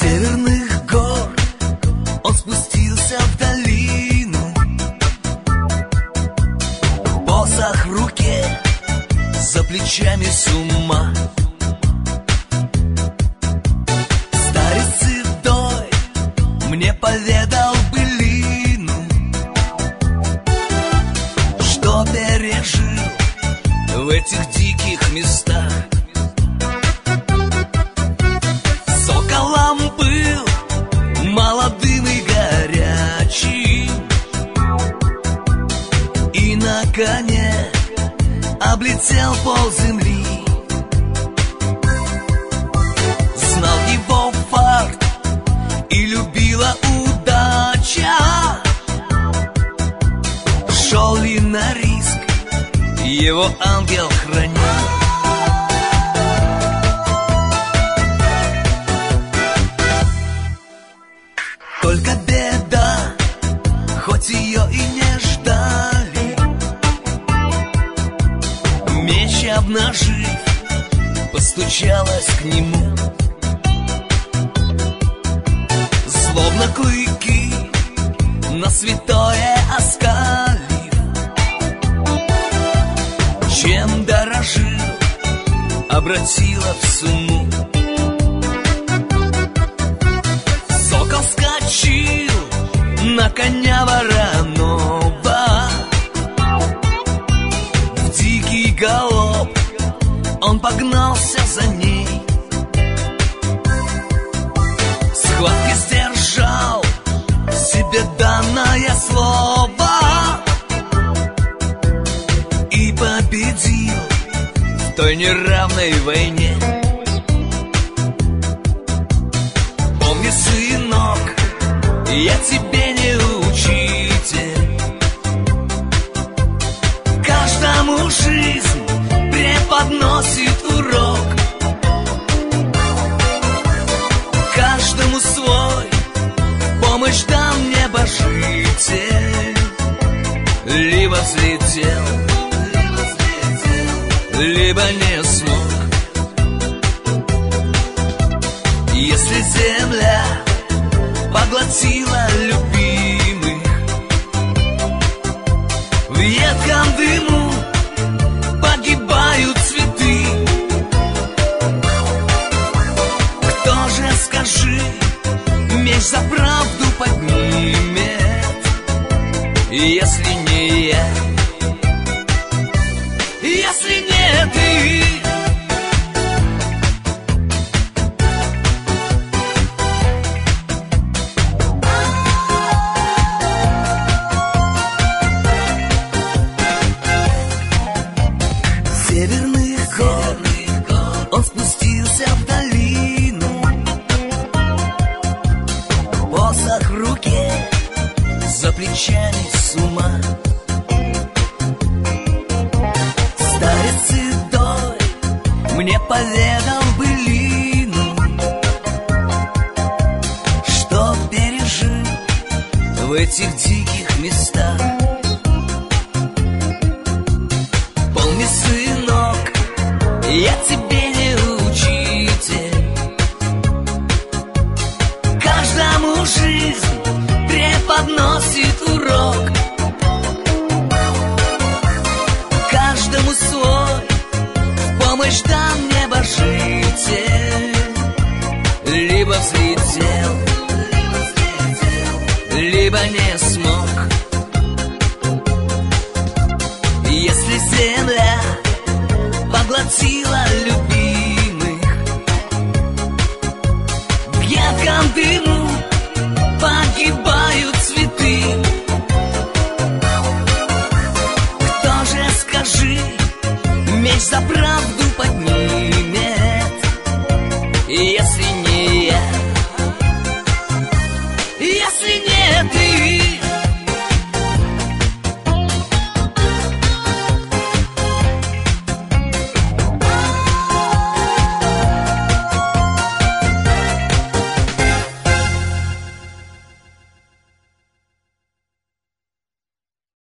северных гор он спустился в долину. Посох в руке, за плечами сумма. Старец седой мне поведал былину, что пережил в этих диких местах. Соколом был молодым и горячим, и на коне облетел полземли. Знал его фарт и любила удача. Шел ли на риск, его ангел хранил. Только беда, хоть ее и не ждали, меч обнажив, постучалась к нему. Словно клыки на святое оскалив, чем дорожил, обратила в сумму. Сокол скачил на коня вороного, в дикий галоп он погнался за ней. В схватке сдержал себе данное слово и победил в той неравной войне. Помни, сынок, я тебе не учитель, каждому жизнь преподносит урок, каждому свой помощь дал небожитель. Либо взлетел, либо не смог. Если земля поглотила любимых, в едком дыму погибают цветы. Кто же, скажи, меч за правду поднимет, если не я, если не ты? Северных гор он спустился в долину, посох в руке, за плечами сумма. Старец седой мне поведал былину, что пережил в этих диких местах. Помни, сынок, я тебе не учитель, каждому жизнь преподносит урок, каждому свой помощь дал небожитель. Либо взлетел, либо не смог. Если земля поглотила любимых, в ярком дыму